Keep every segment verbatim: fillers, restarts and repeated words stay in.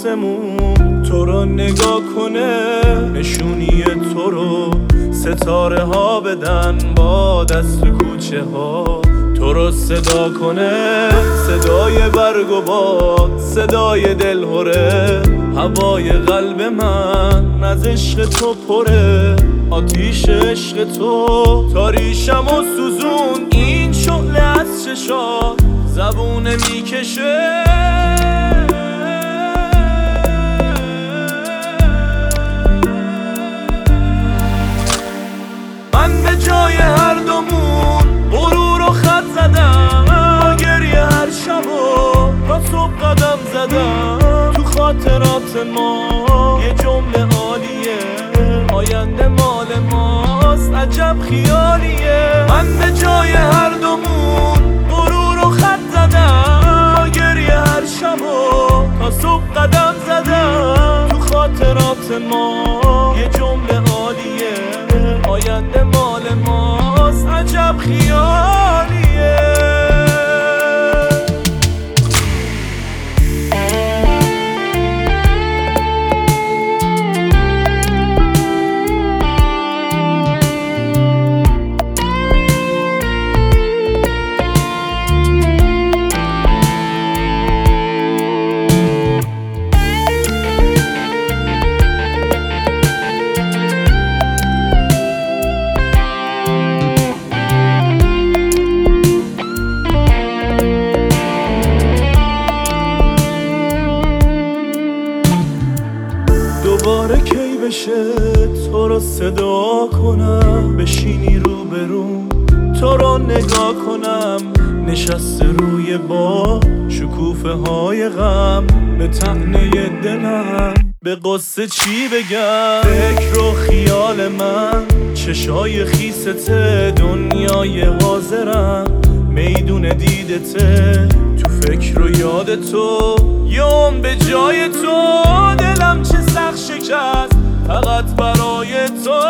آسمون تو رو نگاه کنه، نشونی تو رو ستاره ها بدن با دست کوچه ها، تو رو صدا کنه صدای برگ و باد، صدای دلهوره، هوای قلب من از عشق تو پره، آتیش عشق تو تاریشم و سوزون، این شعله از چشات زبونه میکشه. من به جای هر دومون غرور و خط زدم، با گریه هر شب و تا صبح قدم زدم، تو خاطرات ما یه جمله عالیه، آینده مال ماست عجب خیالیه. من به جای هر دومون غرور و خط زدم، با گریه هر شب و تا صبح قدم زدم، تو خاطرات ما یه جمله عالیه، آینده مال ماست عجب خیالیه. دوباره کی بشه تو رو صدا کنم، بشینی رو برون تو رو نگاه کنم، نشسته روی با شکوفه های غم، به طعنه دلم به قصه چی بگم، فکر و خیال من چشای خیسته، دنیای حاضرم میدون دیدته، تو فکر و یاد تو یوم به جای تو، دلم چه سخت شکست فقط برای تو.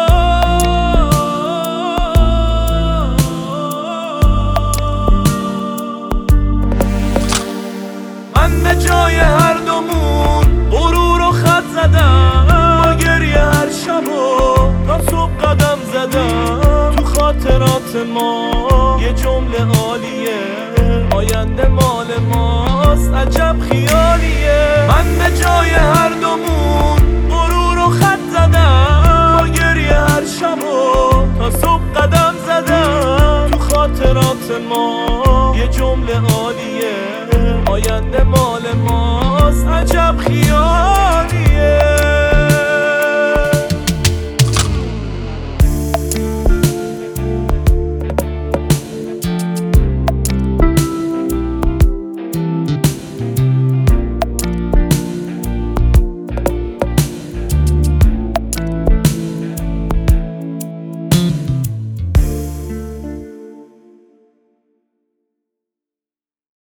من به جای هر دومون غرور و خط زدم، با گریه هر شب و تا صبح قدم زدم، تو خاطرات ما یه جمله عالیه، آینده مال ماست عجب خیالیه. من به جای هر دومون غرور و خط زدم، با گریه هر شب و تا صبح قدم زدم، تو خاطرات ما